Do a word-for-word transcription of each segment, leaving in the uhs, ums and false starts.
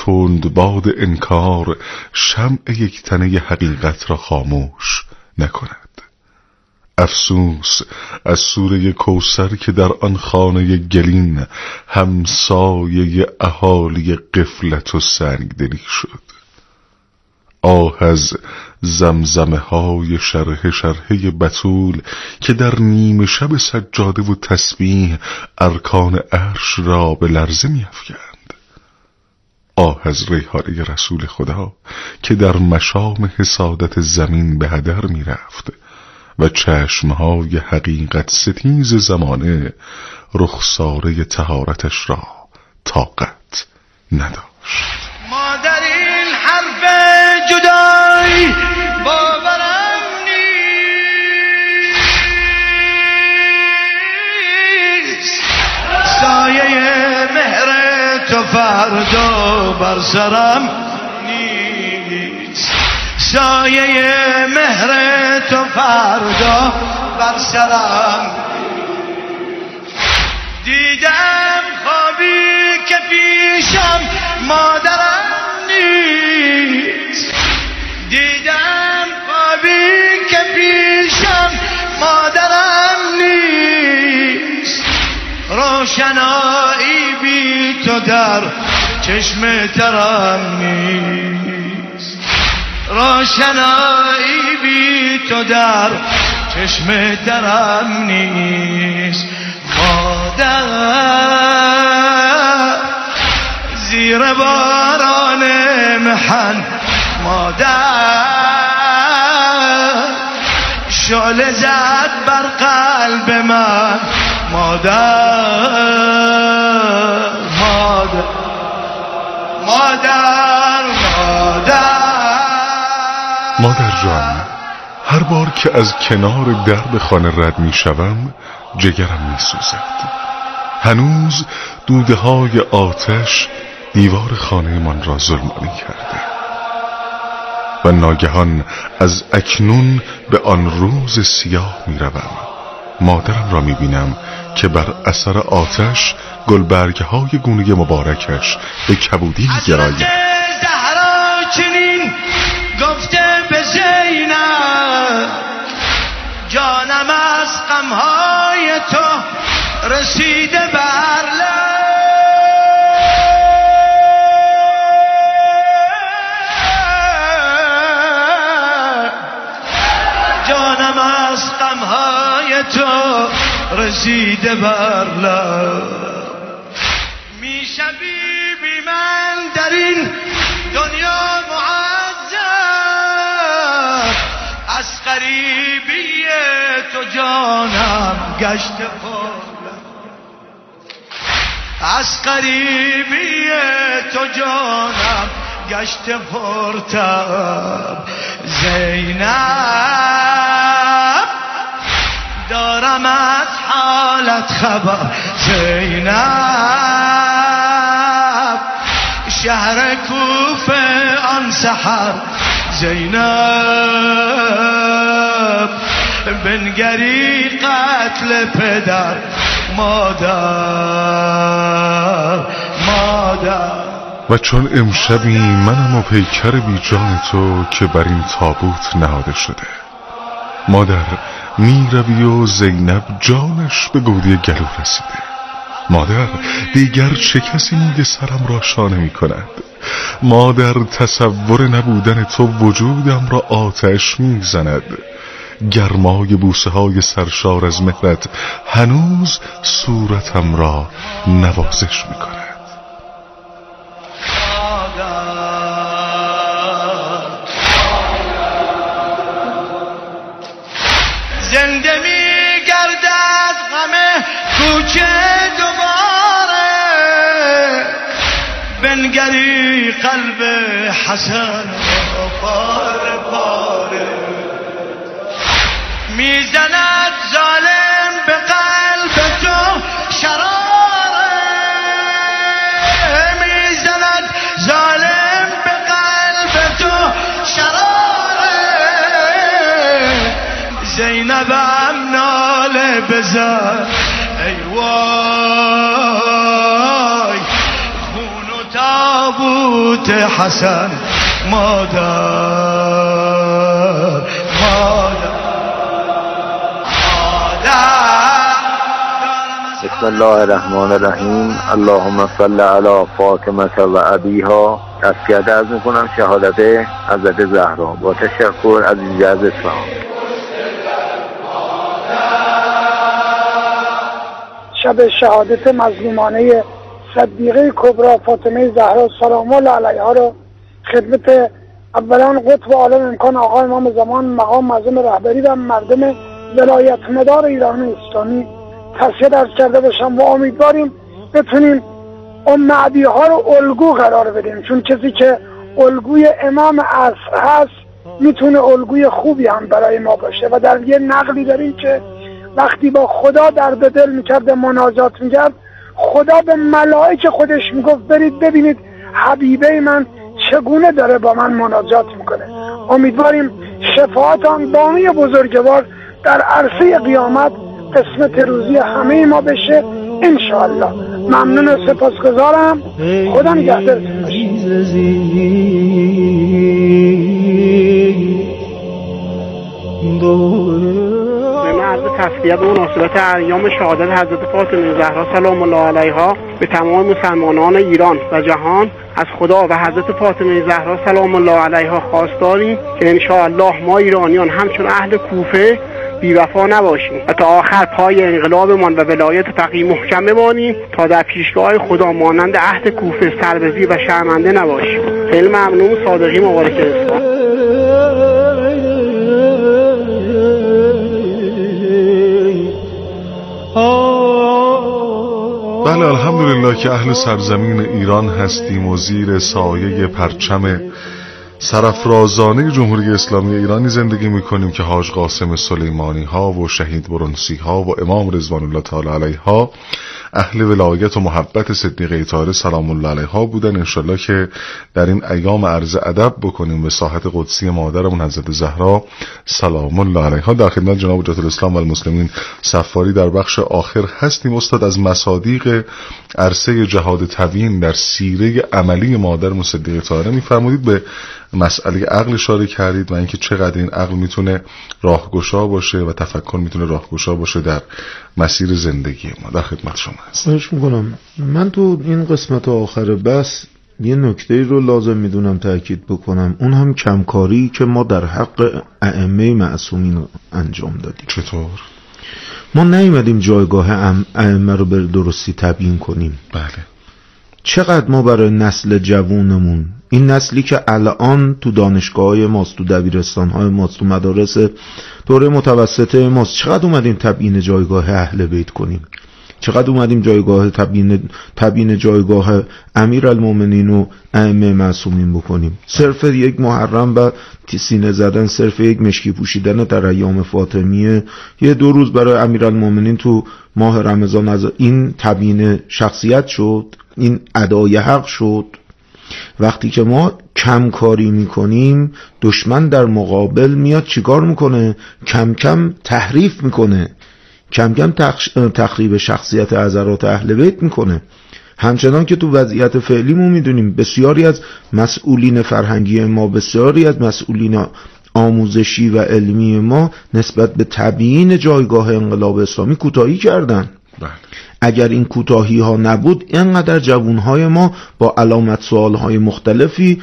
تند باد انکار شمع یک تنه حقیقت را خاموش نکند. افسوس از سوره کوثر که در آن خانه گلین همسایه اهالی غفلت و سنگدلی شد. آه از زمزمه های شرح شرحه بتول که در نیمه شب سجاده و تسبیح ارکان عرش را به لرزه می افکند. آه از ریحانه رسول خدا که در مشام حسادت زمین به هدر می رفت و چشمهای حقیقت ستیز زمانه رخساره طهارتش را طاقت نداشت. ما در این حرف جدایی باورم نیست، سایه مهر تو فردا بر سرم نیست، سایه مهر تو فردا بر سرم. دیدم خوابی که پیشم مادرم نیست، دیدم خوابی که پیشم مادرم نیست، روشنایی بی تو در چشم ترم نیست، روشنایی بی تو در چشم ترم نیست. مادر زیر باران محن، مادر شعله زد بر قلب من، مادر مادر مادر مادر مادر جان، هر بار که از کنار درب خانه رد می شوم جگرم می سوزد. هنوز دوده های آتش دیوار خانه من را ظلمانی کرده و ناگهان از اکنون به آن روز سیاه می روم. مادرم را می بینم که بر اثر آتش گلبرگ های گونه مبارکش به کبودی می گراید. زهرا چنین گفته به زینب، جانم از غمهای تو رسیده بر لب، جانم از غمهای تو رسیده بر لب. میشوی بی من در این دنیا معذب، از غریبی تو جانم گشت پر، از غریبی تو جانم گشت پرتب. زینب دارم از حالت خبر، زینب شهر کوفه آن سحر، زینب بنگری قتل پدر، مادر مادر. و چون امشبی منم و پیکر بی جان تو که بر این تابوت نهاده شده. مادر می روی و زینب جانش به گودی گلو رسیده. مادر دیگر چه کسی موی سرم را شانه می کند؟ مادر تصور نبودن تو وجودم را آتش می زند. گرمای بوسه های سرشار از مهرت هنوز صورتم را نوازش می کند. زنده می گردد غم کوچه دوباره، بنگری قلب حسن پاره پاره، میزند ظالم به قلب تو شراره، میزند ظالم به قلب تو شراره. زینبم ناله بزن ای وای، خون و تابو تابوت حسن مادر مادر بسم الله الرحمن الرحیم. اللهم صل علی فاطمه و ابیها. تسکیه عرض میکنم شهادت حضرت زهرا با تشکر از اینجا از اسلام. شب شهادت مظلومانه صدیقه کبری فاطمه زهرا سلام الله علیها را خدمت اولا قطب عالم امکان آقا امام زمان مقام معظم رهبری و مردم ولایت مدار ایران اسلامی تسکیه درس کرده باشم و امیدواریم بتونیم ام عبی ها رو الگو قرار بدیم، چون کسی که الگوی امام عصر هست میتونه الگوی خوبی هم برای ما باشه. و در یه نقلی داریم که وقتی با خدا درد دل میکرد مناجات میکرد، خدا به ملائکه خودش میگفت برید ببینید حبیبه من چگونه داره با من مناجات میکنه. امیدواریم شفاعت آن بانی بزرگوار در عرصه قیامت قسمت روزی همه ما بشه انشاءالله. ممنون و سپاسگزارم. خدا نگهدارتون باشه. من عرض تسلیه به مناسبت ایام شهادت حضرت فاطمه زهرا سلام الله علیها به تمام مسلمانان ایران و جهان از خدا و حضرت فاطمه زهرا سلام الله علیها خواستاریم که انشاءالله ما ایرانیان همچون اهل کوفه بی‌وفا نباشیم و تا آخر پای انقلابمان و ولایت فقیه محکم بمانیم تا در پیشگاه خدا مانند عهد کوفه سربزی و شرمنده نباشیم. خیلی ممنون. صادقی مبارک اسلام. بله الحمدلله که اهل سرزمین ایران هستیم و زیر سایه پرچم سرافرازانه جمهوری اسلامی ایرانی زندگی میکنیم که حاج قاسم سلیمانی ها و شهید برنسی ها و امام رضوان الله تعالی علیها اهل ولایت و محبت صدیقه طاهره سلام الله علیها بودن. انشالله که در این ایام عرض ادب بکنیم به ساحت قدسی مادرمون حضرت زهرا سلام الله علیها. در خدمت جناب حجت الاسلام و المسلمین صفاری در بخش آخر هستیم. استاد از مصادیق عرصه جهاد تبیین در سیره عملی مادرمون صدیقه طاهره میفرمودید به مسئله عقل اشاره کردید و اینکه چقدر این عقل میتونه راهگشا باشه و تفکر میتونه راهگشا باشه در مسیر زندگی ما. در خدمت شما هستم. خواهش میکنم. من تو این قسمت آخر بس یه نکته رو لازم میدونم تاکید بکنم، اون هم کمکاری که ما در حق ائمه معصومین انجام دادیم. چطور؟ ما نیومدیم جایگاه ائمه رو به درستی تبیین کنیم. بله. چقدر ما برای نسل جوونمون، این نسلی که الان تو دانشگاه‌های ماست، تو دبیرستان‌های ماست، تو مدارس دوره متوسطه ماست، چقدر اومدیم تبیین جایگاه اهل بیت کنیم؟ چقدر اومدیم جایگاه تبیین تبیین جایگاه امیرالمومنین و ائمه معصومین بکنیم؟ صرف یک محرم و سینه زدن، صرف یک مشکی پوشیدن در ایام فاطمیه، یه دو روز برای امیرالمومنین تو ماه رمضان، از این تبیین شخصیت شد، این ادای حق شد. وقتی که ما کم کاری میکنیم، دشمن در مقابل میاد چیکار میکنه؟ کم کم تحریف میکنه، کم کم تخریب شخصیت حضرات اهل بیت میکنه. همچنان که تو وضعیت فعلی ما میدونیم بسیاری از مسئولین فرهنگی ما، بسیاری از مسئولین آموزشی و علمی ما نسبت به تبیین جایگاه انقلاب اسلامی کوتاهی کردن. بله. اگر این کوتاهی ها نبود، اینقدر جوانهای ما با علامت سوالهای مختلفی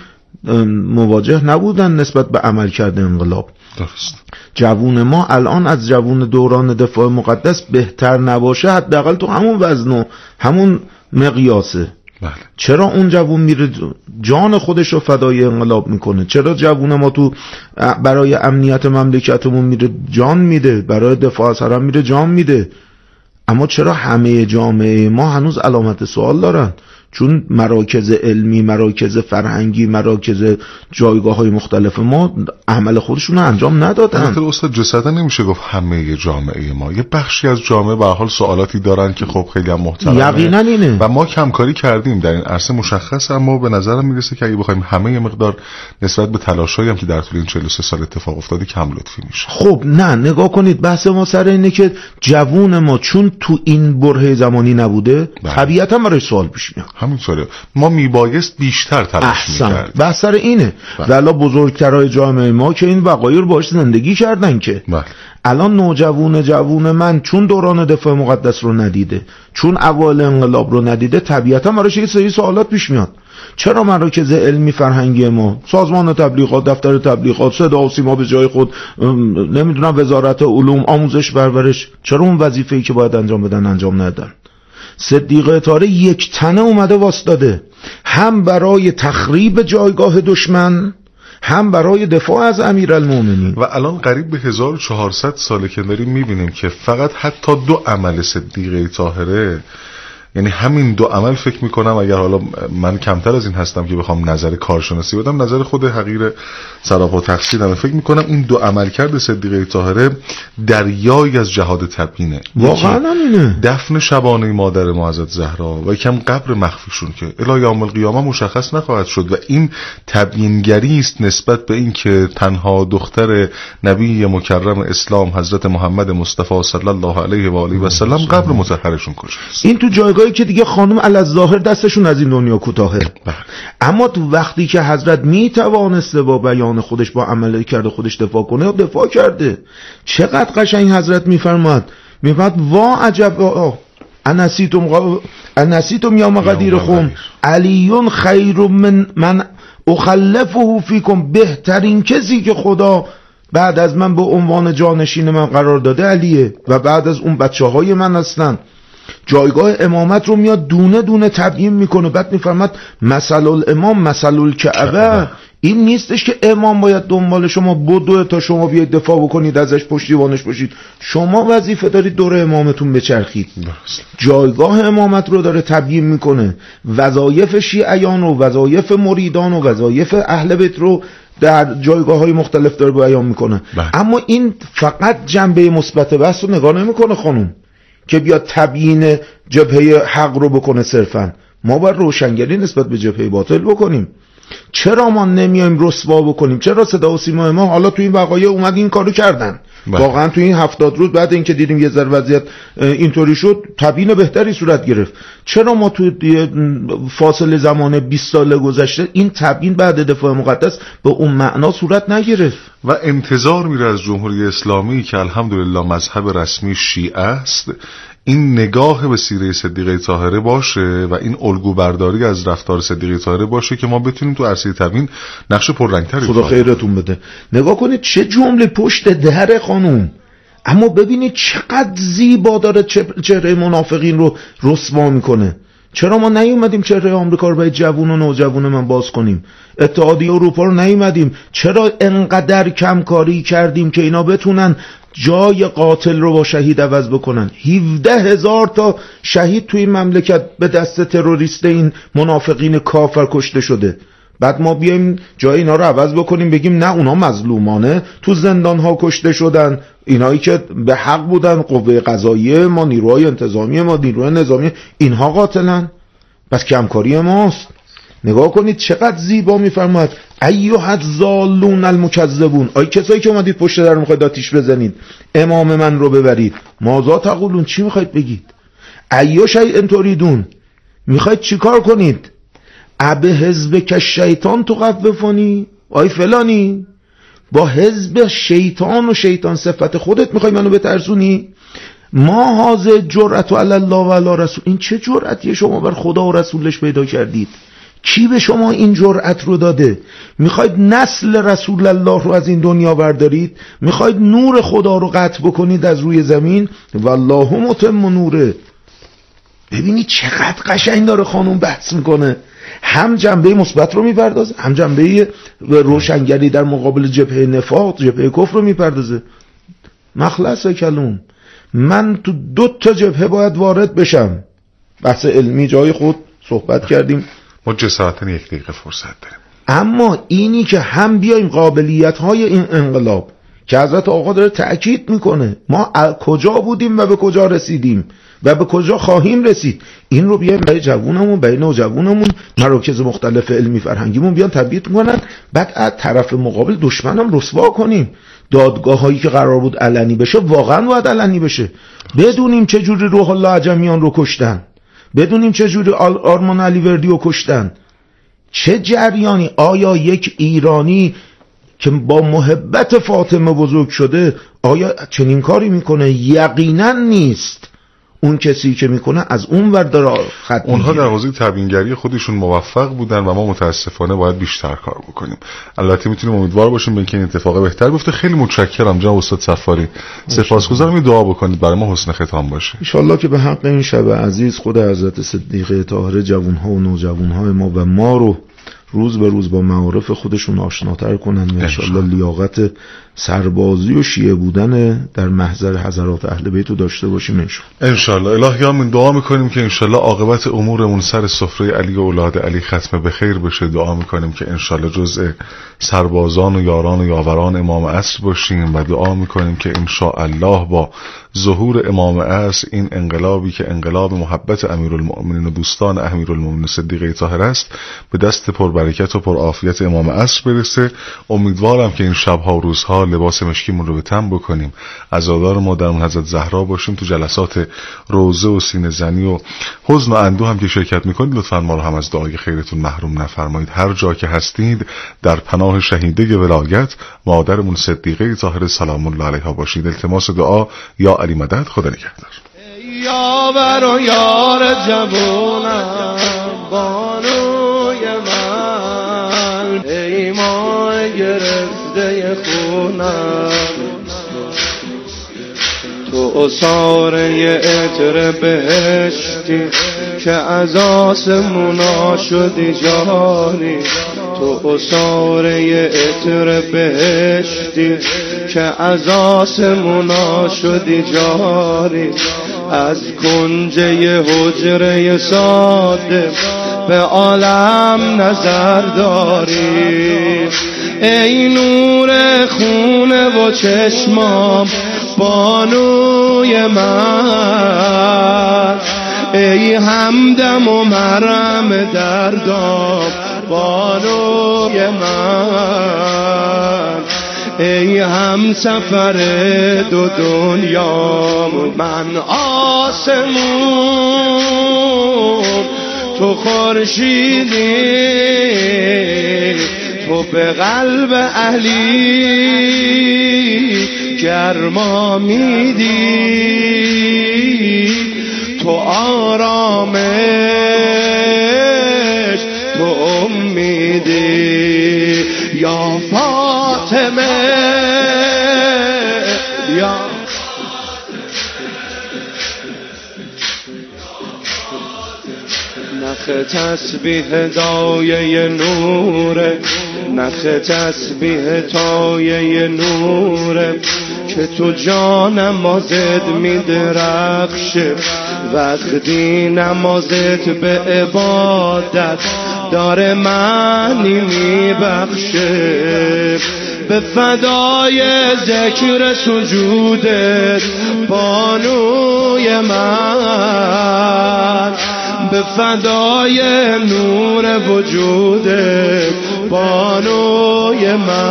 مواجه نبودن نسبت به عمل کرده انقلاب. درست. جوون ما الان از جوون دوران دفاع مقدس بهتر نباشه، حداقل تو همون وزن و همون مقیاسه. بله. چرا اون جوون میره جان خودش رو فدای انقلاب میکنه؟ چرا جوون ما تو برای امنیت مملکتمون میره جان میده، برای دفاع از حرم میره جان میده؟ اما چرا همه جامعه ما هنوز علامت سوال دارن؟ چون مراکز علمی، مراکز فرهنگی، مراکز جایگاه های مختلف ما عمل خودشون رو انجام ندادن. البته استاد جسدا نمیشه گفت همه جامعه ما، یه بخشی از جامعه به هر حال سوالاتی دارن که خب خیلی هم محترمه. یقینا اینه. و ما کمکاری کردیم در این عرصه مشخص، اما به نظرم میرسه که اگه بخوایم همه یه مقدار نسبت به تلاشایی هم که در طول این چهل و سه سال اتفاق افتاده کم لطفی میشه. خب نه، نگاه کنید، بحث ما سر اینه که جوون ما چون تو این برهه زمانی نبوده، طبیعتا برای سوال پیش میاد. همینطوره. ما میبایست بیشتر تلاش میکرد. بحث سر اینه. والا بزرگترهای جامعه ما که این وقایع رو باهاش زندگی کردن که بله. الان نوجوان جوون من چون دوران دفاع مقدس رو ندیده، چون اوایل انقلاب رو ندیده، طبیعتا براش یه سری سوالات پیش میاد. چرا مراکز علمی فرهنگی ما، سازمان تبلیغات، دفتر تبلیغات، صدا و سیما به جای خود، نمیدونم وزارت علوم، آموزش پرورش، چرا اون وظیفه‌ای که باید انجام بدن انجام ندادن؟ صدیقه طاره یک تنه اومده واسطاده، هم برای تخریب جایگاه دشمن، هم برای دفاع از امیرالمومنین. و الان قریب به هزار و چهارصد ساله که داریم میبینیم که فقط حتی دو عمل صدیقه طاهره، یعنی همین دو عمل، فکر میکنم اگر حالا من کمتر از این هستم که بخوام نظر کارشناسی بدم، نظر خود حقیر سراپا تقصیرم، فکر میکنم این دو عمل کرده صدیقه طاهره دریایی از جهاد تبیینه. واقعا همینه. دفن شبانه مادر ما حضرت زهرا و یکم قبر مخفیشون که الی یوم القیامه مشخص نخواهد شد و این تبیینگری است نسبت به این که تنها دختر نبی مکرم اسلام حضرت محمد مصطفی صلی الله علیه و آله و سلم قبر مطهرشون کجاست. این تو جایگاه که دیگه خانم الظاهر دستشون از این دنیا کوتاهه. اما تو وقتی که حضرت می توانسته با بیان خودش، با عمل کرده خودش دفاع کنه، دفاع کرده. چقدر قشنگ حضرت میفرماد، میفرماد وا عجب انسیتم انسیتم یوم غدیرکم علیون خیر من من اخلفه فیکم، بهترین کسی که خدا بعد از من به عنوان جانشین من قرار داده علیه و بعد از اون بچه های من هستن. جایگاه امامت رو میاد دونه دونه تبیین میکنه. بعد میفرماد مثل الامام مثل الکعبه. این نیستش که امام باید دنبال شما بدوه تا شما بیاید دفاع بکنید ازش، پشتیبانش باشید. شما وظیفه دارید دور امامتون بچرخید. جایگاه امامت رو داره تبیین میکنه. وظایف شیعیان و وظایف مریدان و وظایف اهل بیت رو در جایگاه های مختلف داره بیان میکنه. اما این فقط جنبه مثبت بحث رو نگاه نمیکنه خانم که بیاد تبیین جبهه حق رو بکنه. صرفا ما باید روشنگری نسبت به جبهه باطل بکنیم. چرا ما نمیایم رسوا بکنیم؟ چرا صدا و سیما ما حالا تو این وقایع اومد این کارو کردن؟ بله. واقعا تو این هفتاد روز بعد اینکه دیدیم یه ذره وضعیت اینطوری شد، تبیین بهتری صورت گرفت. چرا ما تو فاصله زمان بیست سال گذشته این تبیین بعد دفاع مقدس به اون معنا صورت نگرفت؟ و انتظار میره از جمهوری اسلامی که الحمدلله مذهب رسمی شیعه است، این نگاه به سیره صدیقه طاهره باشه و این الگو برداری از رفتار صدیقه طاهره باشه که ما بتونیم تو عرصه تبیین نقش پررنگتری. خدا خیرتون بده. نگاه کنید چه جمله پشت در خانوم، اما ببینید چقدر زیبا داره چهره منافقین رو رسوا میکنه. چرا ما نیومدیم چهره آمریکا رو برای جوون و نوجوان من باز کنیم؟ اتحادیه اروپا رو نیومدیم؟ چرا انقدر کمکاری کردیم که اینا بتونن جای قاتل رو با شهید عوض بکنن؟ هفده هزار تا شهید توی این مملکت به دست تروریست این منافقین کافر کشته شده. بعد ما بیایم جای اینا رو عوض بکنیم بگیم نه اونا مظلومانه تو زندان ها کشته شدن، اینایی که به حق بودن، قوه قضاییه ما، نیروهای انتظامی ما، نیروهای نظامی، اینها قاتلن؟ پس کمکاری ماست. نگاه کنید چقدر زیبا میفرماید ایها الضالون المکذبون، ای کسایی که اومدید پشت در میخواید آتیش بزنید امام من رو ببرید، ماذا تقولون، چی میخواید بگید؟ ایو شیء تريدون، میخواید چی کار کنید؟ ابه حزب که شیطان تو قففانی، آی فلانی با حزب شیطان و شیطان صفت خودت میخوای منو بترسونی؟ ما حاضر جرأت علی الله و علی رسول، این چه جرأتی شما بر خدا و رسولش پیدا کردید؟ کی به شما این جرأت رو داده؟ میخواید نسل رسول الله رو از این دنیا بردارید؟ میخواید نور خدا رو قطع بکنید از روی زمین؟ والله متم نوره. ببینید چقدر قشنگ داره خانوم بحث میکنه، هم جنبه مثبت رو میپردازه، هم جنبه روشنگری در مقابل جبهه نفاق، جبهه کفر رو میپردازه. مخلص کلوم، من تو دو تا جبهه باید وارد بشم. بحث علمی جای خود صحبت کردیم، ما جسارتاً یک دقیقه فرصت داریم. اما اینی که هم بیایم قابلیت های این انقلاب که حضرت آقا داره تأکید میکنه ما کجا بودیم و به کجا رسیدیم و به کجا خواهیم رسید، این رو بیایم برای جوونمون، برای نوجوانمون، مراکز مختلف علمی فرهنگیمون بیان تبیین کنن. بعد از طرف مقابل دشمنم رسوا کنیم. دادگاه هایی که قرار بود علنی بشه واقعا باید علنی بشه، بدونیم چه جوری روح الله عجمیان رو کشتن، بدونیم چه جوری آرمان علیوردی رو کشتن، چه جریانی. آیا یک ایرانی که با محبت فاطمه بزرگ شده آیا چنین کاری میکنه؟ یقینا نیست. اون کسی که میکنه از اون ور داره خط میگیره. اونها در حوزه تبیینگری خودشون موفق بودن و ما متاسفانه باید بیشتر کار بکنیم. البته میتونیم امیدوار باشیم به اینکه این اتفاق بهتر بیفته. خیلی متشکرم جناب استاد صفاری، سپاسگزارم. دعا بکنید برای ما حسن ختام باشه ان شاءالله که به حق این شب عزیز خود حضرت صدیقه طاهره جوانها و نوجوانهای ما و ما رو روز به روز با معارف خودشون آشناتر کنن و انشاءالله لیاقت سربازی و شیعه بودن در محضر حضرات اهل بیت رو داشته باشیم انشاءالله. الهیامون دعا میکنیم که انشاءالله عاقبت امورمون سر سفره علی و اولاد علی ختم به خیر بشه. دعا میکنیم که انشاءالله جزء سربازان و یاران و یاوران امام عصر باشیم و دعا میکنیم که انشاءالله با ظهور امام عصر این انقلابی که انقلاب محبت امیرالمؤمنین و دوستان امیرالمؤمنین صدیقه طاهر است به دست پربرکت و پرعافیت امام عصر برسه. امیدوارم که این شب‌ها و روزها لباس مشکیمون رو به تن بکنیم، عزادار مادرمون حضرت زهرا باشیم، تو جلسات روزه و سینه زنی و حزن و اندوه هم که شرکت میکنید لطفاً ما رو هم از دعای خیرتون محروم نفرمایید. هر جا که هستید در پناه شهیده ولایت مادرمون صدیقه طاهره سلام الله علیها باشید. التماس دعا یا علی مدد. خدا نگهدار. یاور و یار جوانم بانوی من، ای ماه گرفته خونم، تو اصاره عطر بهشتی که از آسمونا شدی جاری، تو اصاره عطر بهشتی که از آسمونا شدی جاری، از کنجه حجره ساده به عالم نظر داری، ای نور خونه و چشمام بانوی من، ای همدم و مرهم دردام بانوی من، ای هم سفر دو دنیا، من آسمون تو خورشیدی، تو به قلب اهلی گرما میدی، تو آرامش تو امیدی، یا فاطمه یا نخ تسبیح دایه نوره، نخ تسبیح تایه نوره که تو جان نمازت می درخشه، وقتی نمازت به عبادت داره معنی می بخشه، به فدای ذکر سجودت بانوی من، به فدای نور وجودت بانوی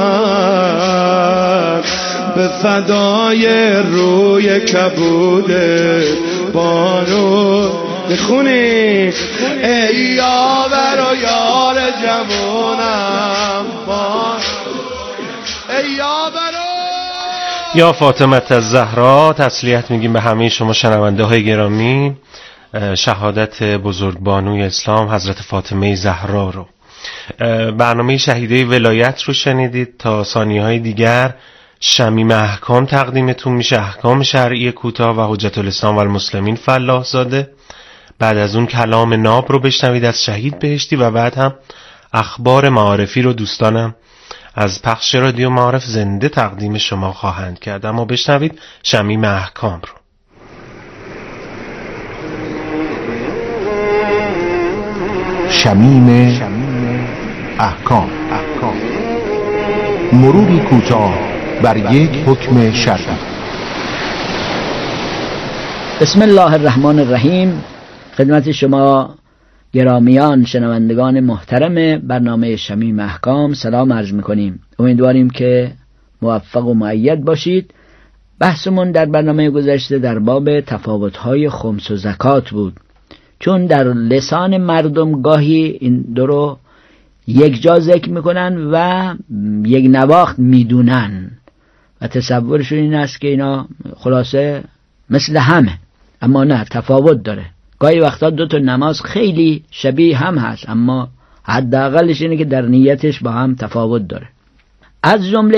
من، به فدای روی کبودت بانو بخونی، ای یاور و یار جوانم ای یاور یا فاطمه الزهرا. تسلیت میگیم به همه شما شنونده های گرامی. شهادت بزرگبانوی اسلام حضرت فاطمه زهرا رو، برنامه شهیده ولایت رو شنیدید. تا ثانیه های دیگر شمیم احکام تقدیمتون میشه، احکام شرعی کوتاه و حجت الاسلام و المسلمین فلاح زاده. بعد از اون کلام ناب رو بشنوید از شهید بهشتی و بعد هم اخبار معارفی رو دوستانم از پخش رادیو معارف زنده تقدیم شما خواهند کرد. اما بشنوید شمیم احکام رو. شمیم احکام، مروری کوتاه بر یک حکم شرعی. بسم الله الرحمن الرحیم. خدمت شما گرامیان شنوندگان محترم برنامه شمیم احکام سلام عرض میکنیم. امیدواریم که موفق و مؤید باشید. بحثمون در برنامه گذشته در باب تفاوت‌های خمس و زکات بود. چون در لسان مردم گاهی این دو رو یک جا ذکر میکنن و یک نواخت میدونن و تصورشون این است که اینا خلاصه مثل همه، اما نه، تفاوت داره. گاهی وقتا دو تا نماز خیلی شبیه هم هست، اما حداقلش اینه که در نیتش با هم تفاوت داره. از جمله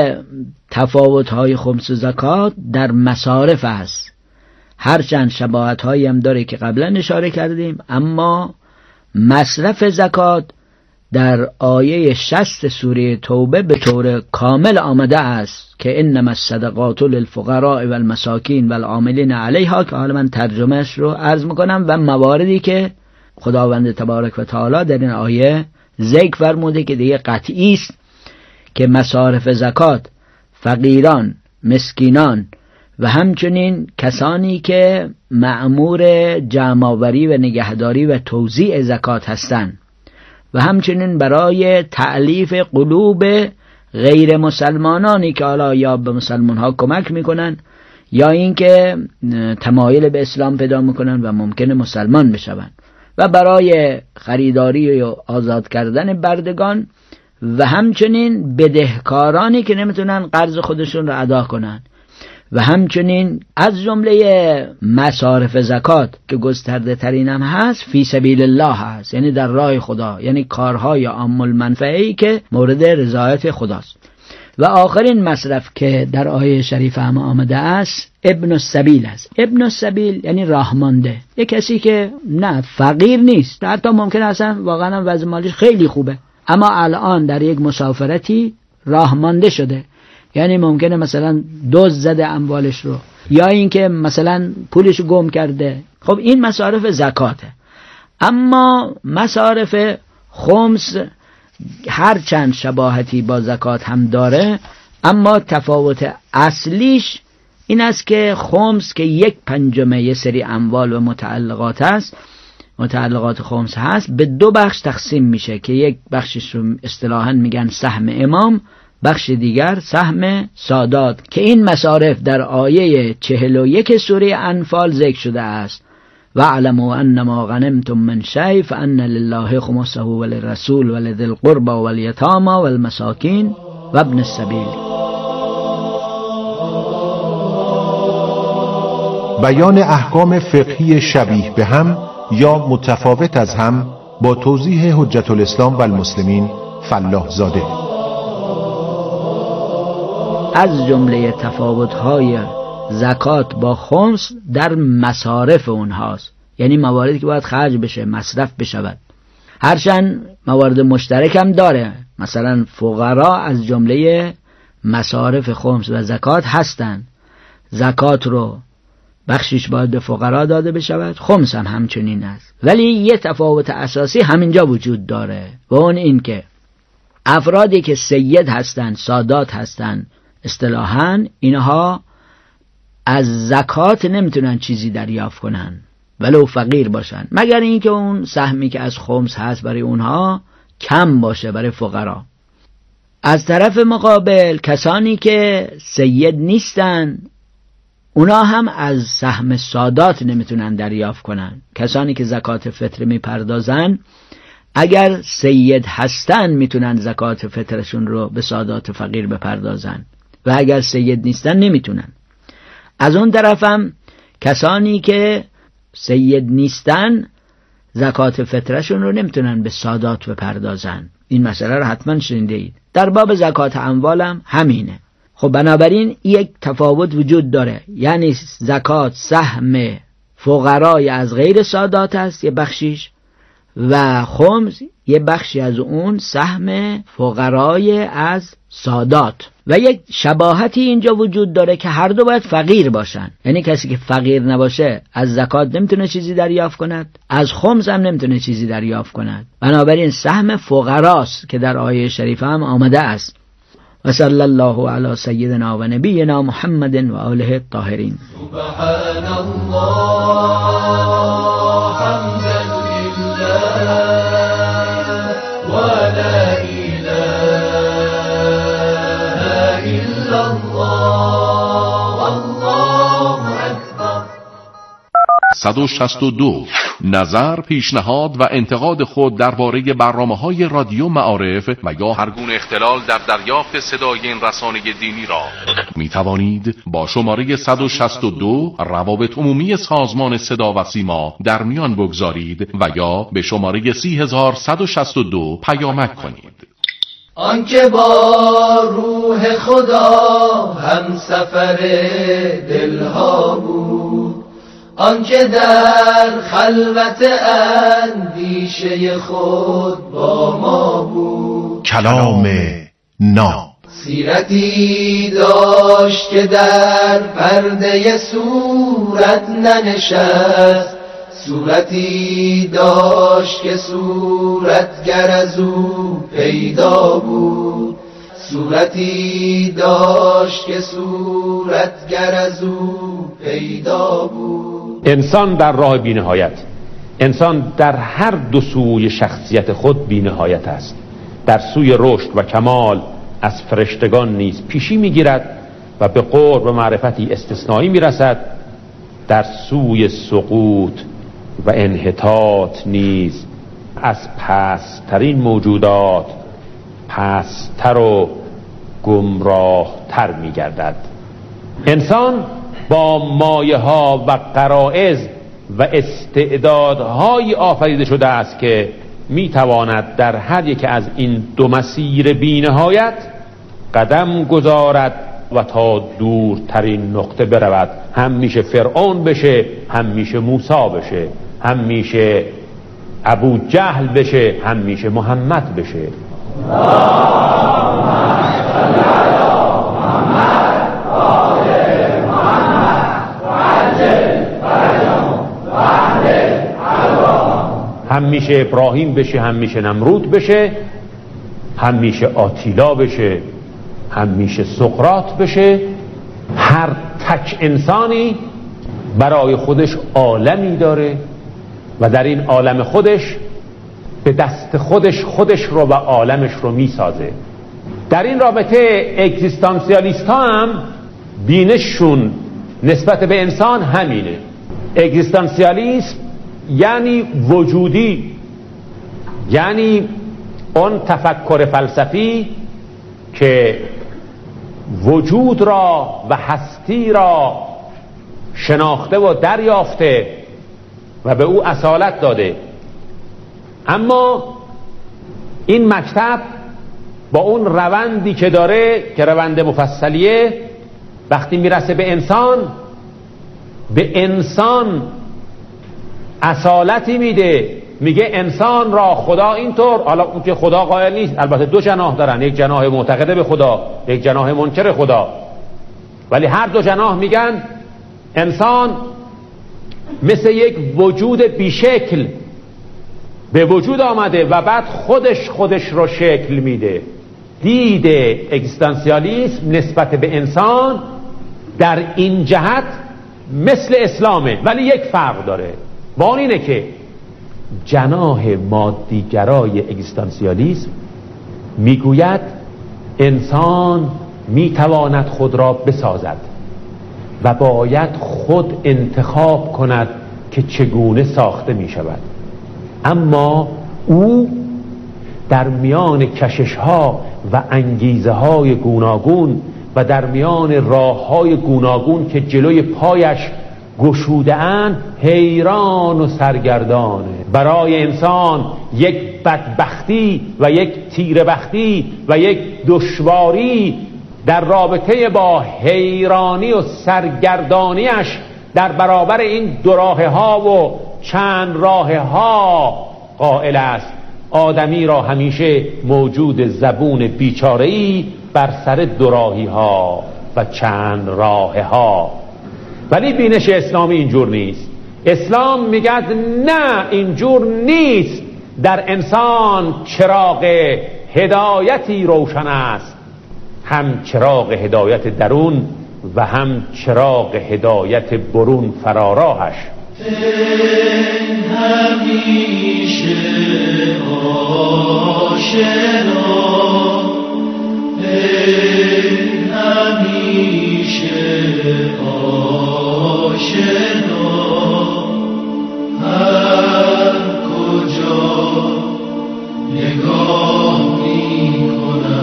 تفاوت‌های خمس و زکات در مصارف است، هرچند شباهت‌هایی هم داره که قبلا اشاره کردیم، اما مصرف زکات در آیه شصت سوره توبه به طور کامل آمده است که انما الصدقات للفقراء والمساکین والعاملین علیها، که حالا من ترجمهش رو عرض میکنم، و مواردی که خداوند تبارک و تعالی در این آیه ذکر فرموده که دیگه قطعی است که مصارف زکات فقیران، مسکینان و همچنین کسانی که مأمور جمع‌آوری و نگهداری و توزیع زکات هستند و همچنین برای تألیف قلوب غیر مسلمانانی که حالا یا به مسلمان ها کمک میکنن یا اینکه تمایل به اسلام پیدا میکنن و ممکنه مسلمان بشون، و برای خریداری و آزاد کردن بردگان و همچنین بدهکارانی که نمیتونن قرض خودشون رو ادا کنن، و همچنین از جمله مصارف زکات که گسترده ترین هم هست فی سبیل الله هست، یعنی در راه خدا، یعنی کارهای عام المنفعه‌ای که مورد رضایت خداست. و آخرین مصرف که در آیه شریف هم آمده است ابن السبیل است. ابن السبیل یعنی راهمانده، یک کسی که نه فقیر نیست، حتی ممکن اصلا واقعا وضع مالیش خیلی خوبه، اما الان در یک مسافرتی راهمانده شده، یعنی ممکنه مثلا دزد زده اموالش رو، یا اینکه مثلا پولش رو گم کرده. خب این مصارف زکاته. اما مصارف خمس هر چند شباهتی با زکات هم داره، اما تفاوت اصلیش این است که خمس که یک پنجمه یه سری اموال و متعلقات است، متعلقات خمس هست، به دو بخش تقسیم میشه که یک بخشش رو اصطلاحاً میگن سهم امام، بخش دیگر سهم سادات، که این مصارف در آیه چهل و یک سوره انفال ذکر شده است. وَاعْلَمُوا أَنَّمَا غَنِمْتُم مِّن شَيْءٍ فَأَنَّ لِلَّهِ خُمُسَهُ وَلِلرَّسُولِ وَلِذِي الْقُرْبَى وَالْيَتَامَى وَالْمَسَاكِينِ وَابْنِ السَّبِيلِ. بیان احکام فقهی شبیه به هم یا متفاوت از هم با توضیح حجت الاسلام و المسلمین فلاح زاده. از جمله تفاوت‌های زکات با خمس در مصارف اونهاست، یعنی مواردی که باید خرج بشه، مصرف بشود. هرچند موارد مشترک هم داره، مثلا فقرا از جمله مصارف خمس و زکات هستند. زکات رو بخشش باید به فقرا داده بشود، خمس هم همچنین است. ولی یه تفاوت اساسی همینجا وجود داره و اون این که افرادی که سید هستند، سادات هستند، اصطلاحاً اینها از زکات نمیتونن چیزی دریافت کنن ولو فقیر باشن، مگر اینکه اون سهمی که از خمس هست برای اونها کم باشه برای فقرا. از طرف مقابل کسانی که سید نیستن اونا هم از سهم سادات نمیتونن دریافت کنن. کسانی که زکات فطر میپردازن اگر سید هستن میتونن زکات فطرشون رو به سادات فقیر بپردازن و اگر سید نیستن نمیتونن. از اون طرفم کسانی که سید نیستن زکات فطرشون رو نمیتونن به سادات بپردازن. این مسئله رو حتما شنیده اید. در باب زکات اموالم همینه. خب بنابراین یک تفاوت وجود داره، یعنی زکات سهم فقرای از غیر سادات است یه بخشیش، و خمس یه بخشی از اون سهم فقرای از سادات. و یک شباهتی اینجا وجود داره که هر دو باید فقیر باشن، یعنی کسی که فقیر نباشه از زکات نمیتونه چیزی دریافت کند، از خمس هم نمیتونه چیزی دریافت کند. بنابراین سهم فقراست که در آیه شریفه هم آمده است. و صلی الله علی سیدنا و نبینا محمد و آله الطاهرین. سبحان الله حمدا لله و لا اله الا الله والله اکبر. صد و شصت و دو نظر، پیشنهاد و انتقاد خود درباره برنامه‌های رادیو معارف و یا هر گونه اختلال در دریافت صدای این رسانه دینی را می توانید با شماره صد و شصت و دو روابط عمومی سازمان صدا و سیما در میان بگذارید و یا به شماره سی هزار صد و شصت و دو پیامک کنید. آنکه با روح خدا هم سفر دلها بود، آنکه در خلوت اندیشه خود با ما بود، کلام ناب سیرتی داشت که در پرده صورت ننشست، صورتی داشت که صورتگر از او پیدا بود، صورتی داشت که صورتگر از او پیدا بود. انسان در راه بی‌نهایت، انسان در هر دو سوی شخصیت خود بی‌نهایت است. در سوی رشد و کمال از فرشتگان نیز پیشی میگیرد و به قرب و معرفتی استثنایی میرسد. در سوی سقوط و انحطاط نیز از پست‌ترین موجودات پست‌تر و گمراه‌تر می‌گردد. انسان با مایه‌ها و غرایز و استعدادهایی آفریده شده است که می‌تواند در هر یک از این دو مسیر بی‌نهایت قدم گذارد و تا دورترین نقطه برود. هم میشه فرعون بشه، هم میشه موسی بشه، هم میشه ابو جهل بشه، هم میشه محمد بشه. هم میشه ابراهیم بشه، هم میشه نمرود بشه، هم میشه آتیلا بشه، هم میشه سقراط بشه. هر تک انسانی برای خودش عالمی داره و در این عالم خودش به دست خودش خودش رو و عالمش رو میسازه. در این رابطه اگزیستانسیالیست ها هم بینششون نسبت به انسان همینه. اگزیستانسیالیسم یعنی وجودی، یعنی اون تفکر فلسفی که وجود را و هستی را شناخته و دریافته و به او اصالت داده. اما این مکتب با اون روندی که داره که روند مفصلیه، وقتی میرسه به انسان، به انسان اصالتی میده. میگه انسان را خدا اینطور، حالا اون که خدا قائل نیست، البته دو جناح دارن، یک جناح معتقده به خدا، یک جناح منکر خدا، ولی هر دو جناح میگن انسان مثل یک وجود بیشکل به وجود آمده و بعد خودش خودش رو شکل میده. دید اگزیستانسیالیسم نسبت به انسان در این جهت مثل اسلامه، ولی یک فرق داره. با اون اینه که جناح مادیگرای اگزیستانسیالیسم میگوید انسان میتواند خود را بسازد و باید خود انتخاب کند که چگونه ساخته میشود. اما او در میان کشش ها و انگیزه های گوناگون و در میان راه های گوناگون که جلوی پایش گشوده اند حیران و سرگردانه. برای انسان یک بدبختی و یک تیره‌بختی و یک دشواری در رابطه با حیرانی و سرگردانیش در برابر این دو راه ها و چند راه ها قائل است. آدمی را همیشه موجود زبون بیچاره‌ای بر سر دو راهی ها و چند راه ها. ولی بینش اسلامی اینجور نیست. اسلام میگه نه، اینجور نیست. در انسان چراغ هدایتی روشن است، هم چراغ هدایت درون و هم چراغ هدایت برون فراراهش. همیشه آشنا، همیشه آشنا.